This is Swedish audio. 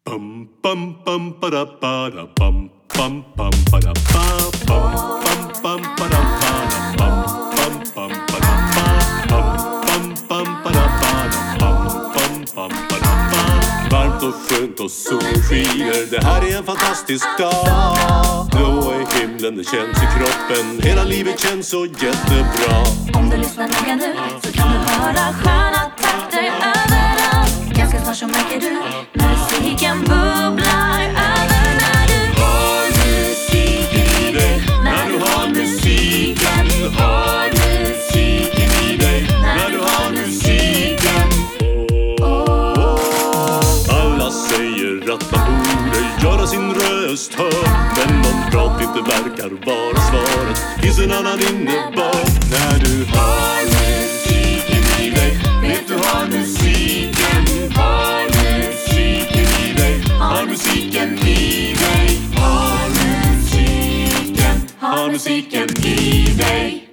Bum bum bum ba da ba da bum bum bum ba da ba bum bum bum ba da ba da bum bum bum ba da ba bum bum ba da ba da bum bum ba da ba. Varmt och skönt och solen skiner. Det här är en fantastisk dag. Blå är himlen, det känns i kroppen. Hela livet känns så jättebra. Om du lyssnar noga nu så kan du höra sköna takter överallt. Ganska snart så märker du musiken bubblar över när du har musiken i dig. När du har musiken, har musiken i dig. När du har musiken. Alla säger att man borde göra sin röst hörd, men om prat inte verkar vara svaret, finns en annan innebörd. När du har musiken i dig, vet du har musiken, har musiken i dig, har musiken i dig, har musiken i dig.